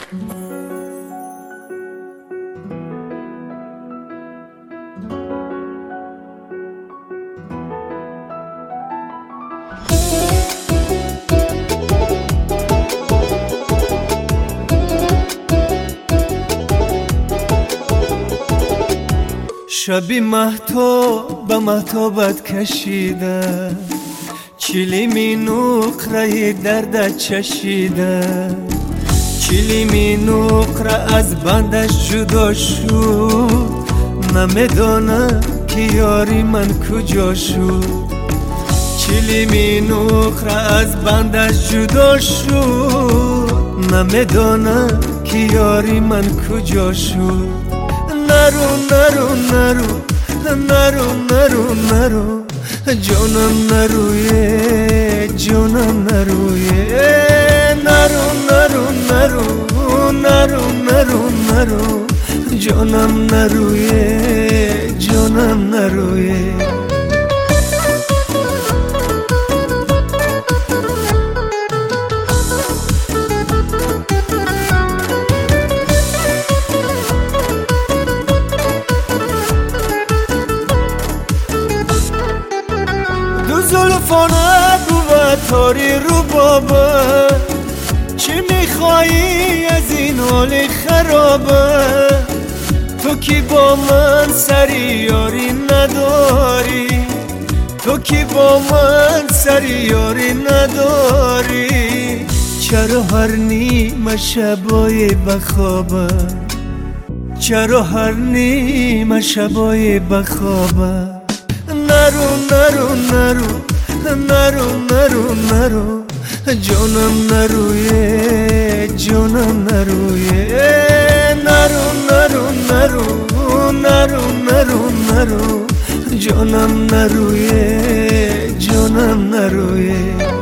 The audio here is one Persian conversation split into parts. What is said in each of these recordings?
شبی مهتاب به مهتابت کشیده، چلیمی نقره دردت چشیده. چلیمی نقره از بندش جدا شد، نمیدانه که یاری من کجا شد. چلیمی نقره از بندش جدا شد، نمیدانه که یاری من کجا شد. نرو نرو نرو نرو نرو نرو جانم نرویه، جانم نرویه. نرو نرو نرو نرو نرو نرو جانم نرویه، جانم نرویه. زلفانت بود تاری رو بابا، چی میخوایی از این حال خرابه؟ تو کی با من سری یاری نداری، تو کی با من سری یاری نداری. چرا هر نیمه شبای بخوابه، چرا هر نیمه شبای بخوابه. نرو نرو نرو نرو نرو نرو جانم نرویه، جانم نرویه. نرو نرو نرو نرو نرو نرو جانم نرویه، جانم نرویه.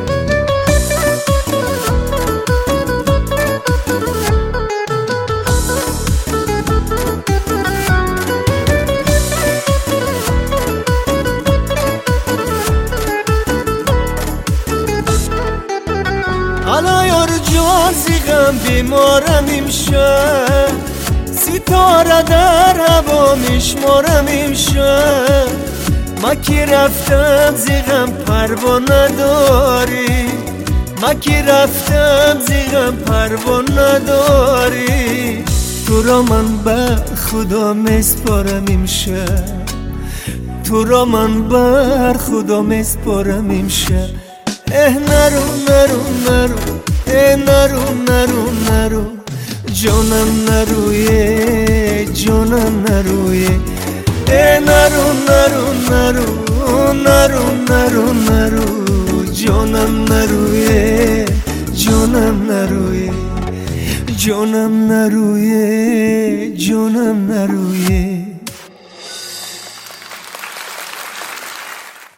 حالا یار جان زیغم بیمارم امشب، ستاره در هوا میشمارم امشب. ما کی رفتم زیغم پروا نداری، ما کی رفتم زیغم پروا نداری. تو را من به خدا مسپارم امشب، تو را من بر خدا مسپارم امشب. نرو نرو نرو نرو نرو نرو جانم نرویه، جانم نرویه. نرو نرو نرو نرو نرو نرو جانم نرویه، جانم نرویه، جانم نرویه، جانم نرویه.